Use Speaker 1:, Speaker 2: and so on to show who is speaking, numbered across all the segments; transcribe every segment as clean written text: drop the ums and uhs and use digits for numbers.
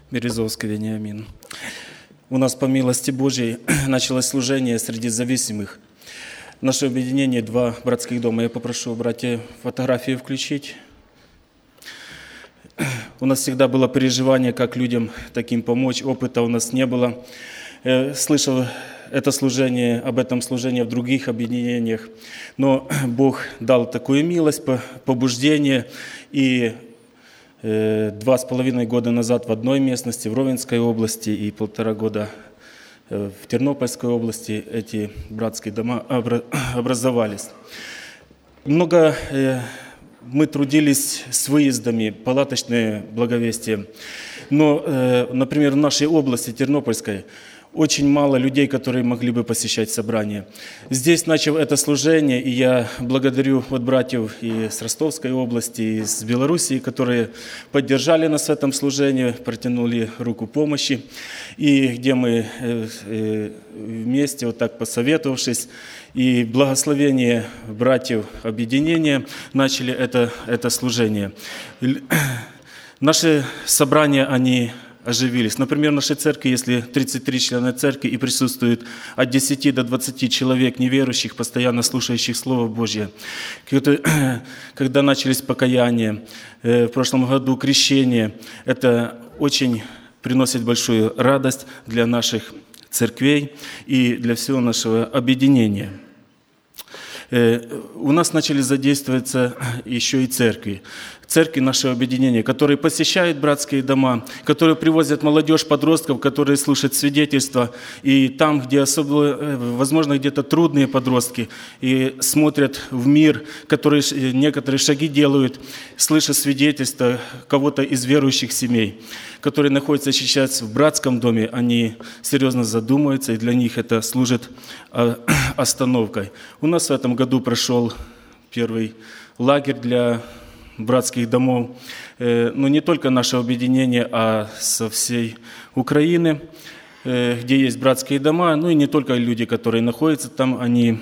Speaker 1: Березовский Вениамин. У нас по милости Божьей началось служение среди зависимых. Наше объединение 2 братских дома. Я попрошу братья фотографии включить. У нас всегда было переживание, как людям таким помочь. Опыта у нас не было. Слышал это служение, об этом служении в других объединениях. Но Бог дал такую милость, побуждение. И 2,5 года назад в одной местности, в Ровенской области, и 1,5 года в Тернопольской области эти братские дома образовались. Много мы трудились с выездами, палаточное благовестие. Но, например, в нашей области, Тернопольской, очень мало людей, которые могли бы посещать собрания. Здесь, начав это служение, и я благодарю братьев и с Ростовской области, и с Белоруссии, которые поддержали нас в этом служении, протянули руку помощи, и где мы вместе, вот так посоветовавшись, и благословение братьев объединения, начали это служение. Наши собрания, они оживились. Например, в нашей церкви, если 33 члена церкви и присутствует от 10 до 20 человек неверующих, постоянно слушающих Слово Божье, когда начались покаяния, в прошлом году крещение, это очень приносит большую радость для наших церквей и для всего нашего объединения. У нас начали задействоваться еще и церкви. Церкви нашего объединения, которые посещают братские дома, которые привозят молодежь, подростков, которые слушают свидетельства. И там, где особо, возможно, где-то трудные подростки, и смотрят в мир, которые некоторые шаги делают, слыша свидетельства кого-то из верующих семей, которые находятся сейчас в братском доме, они серьезно задумываются, и для них это служит остановкой. У нас в этом году прошел первый лагерь для братских домов, но не только наше объединение, а со всей Украины, где есть братские дома, ну и не только люди, которые находятся там, они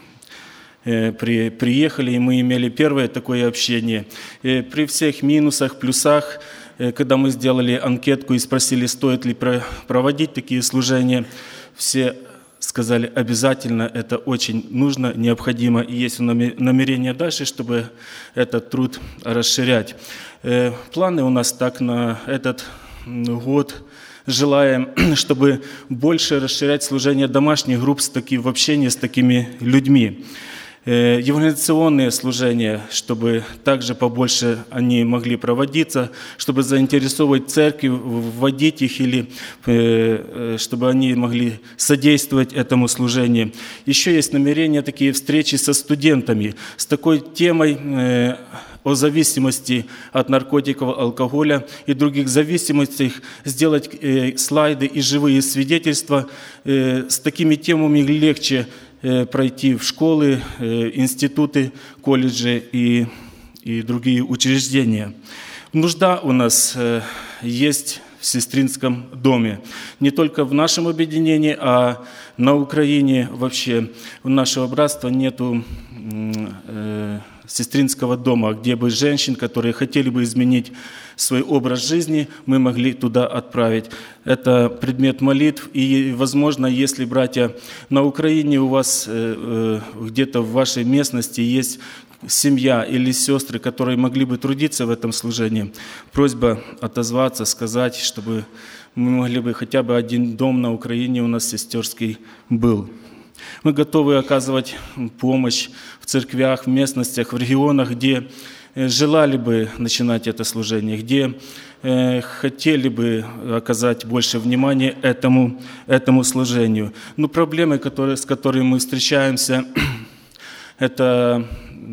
Speaker 1: приехали, и мы имели первое такое общение. При всех минусах, плюсах, когда мы сделали анкетку и спросили, стоит ли проводить такие служения, все сказали, обязательно, это очень нужно, необходимо, и есть намерение дальше, чтобы этот труд расширять. Планы у нас так на этот год. Желаем, чтобы больше расширять служение домашних групп в общении с такими людьми. Евангелизационные служения, чтобы также побольше они могли проводиться, чтобы заинтересовывать церкви, вводить их, или чтобы они могли содействовать этому служению. Еще есть намерения такие встречи со студентами, с такой темой о зависимости от наркотиков, алкоголя и других зависимостей, сделать слайды и живые свидетельства. С такими темами легче пройти в школы, институты, колледжи и другие учреждения. Нужда у нас есть в сестринском доме. Не только в нашем объединении, а на Украине вообще у нашего братства нету сестринского дома, где бы женщин, которые хотели бы изменить свой образ жизни, мы могли туда отправить. Это предмет молитв. И, возможно, если, братья, на Украине у вас где-то в вашей местности есть семья или сестры, которые могли бы трудиться в этом служении, просьба отозваться, сказать, чтобы мы могли бы хотя бы один дом на Украине у нас сестерский был. Мы готовы оказывать помощь в церквях, в местностях, в регионах, где желали бы начинать это служение, где хотели бы оказать больше внимания этому служению. Но проблемы, с которыми мы встречаемся, это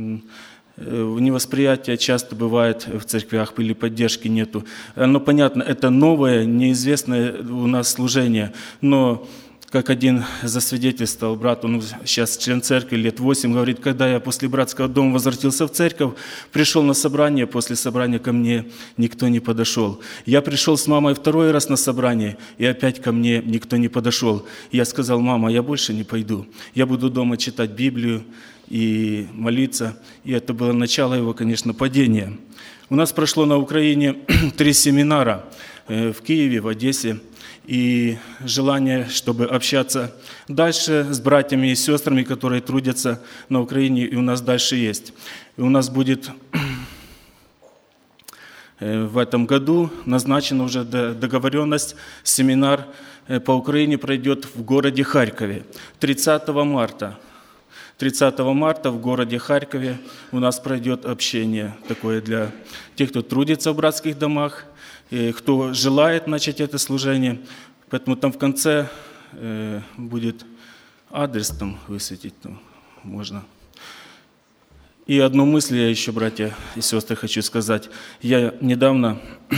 Speaker 1: невосприятие часто бывает в церквях, или поддержки нету. Но понятно, это новое, неизвестное у нас служение, но как один засвидетельствовал брат, он сейчас член церкви, лет 8, говорит, когда я после братского дома возвратился в церковь, пришел на собрание, после собрания ко мне никто не подошел. Я пришел с мамой 2-й раз на собрание, и опять ко мне никто не подошел. Я сказал, мама, я больше не пойду, я буду дома читать Библию и молиться. И это было начало его, конечно, падения. У нас прошло на Украине 3 семинара. в Киеве, в Одессе. И желание, чтобы общаться дальше с братьями и сестрами, которые трудятся на Украине, и у нас дальше есть. И у нас будет в этом году назначена уже договоренность, семинар по Украине пройдет в городе Харькове 30 марта. 30 марта в городе Харькове у нас пройдет общение такое для тех, кто трудится в братских домах, кто желает начать это служение. Поэтому там в конце будет адрес там высветить, можно. И одну мысль я еще, братья и сестры, хочу сказать. Я недавно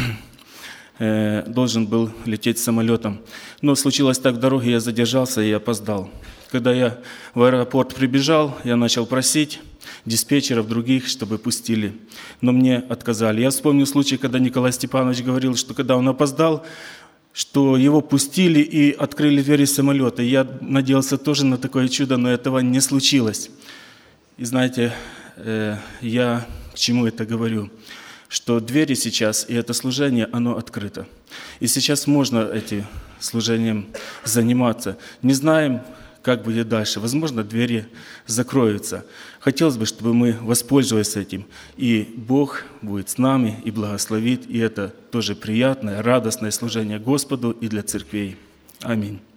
Speaker 1: должен был лететь самолетом, но случилось так в дороге, я задержался и опоздал. Когда я в аэропорт прибежал, я начал просить диспетчеров других, чтобы пустили, но мне отказали. Я вспомнил случай, когда Николай Степанович говорил, что когда он опоздал, что его пустили и открыли двери самолета. Я надеялся тоже на такое чудо, но этого не случилось. И знаете, я к чему это говорю? Что двери сейчас, и это служение, оно открыто. И сейчас можно этим служением заниматься. Не знаем, как будет дальше. Возможно, двери закроются. Хотелось бы, чтобы мы воспользовались этим. И Бог будет с нами и благословит. И это тоже приятное, радостное служение Господу и для церквей. Аминь.